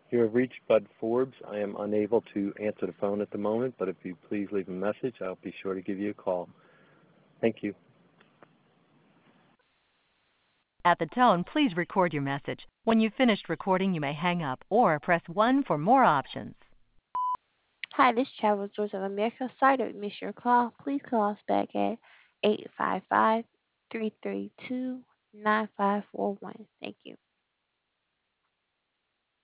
You have reached Bud Forbes. I am unable to answer the phone at the moment, but if you please leave a message, I'll be sure to give you a call. Thank you. At the tone, please record your message. When you've finished recording, you may hang up or press 1 for more options. Hi, this is Travel Source of America. Sorry to miss your call. Please call us back at 855-332-9541. Thank you.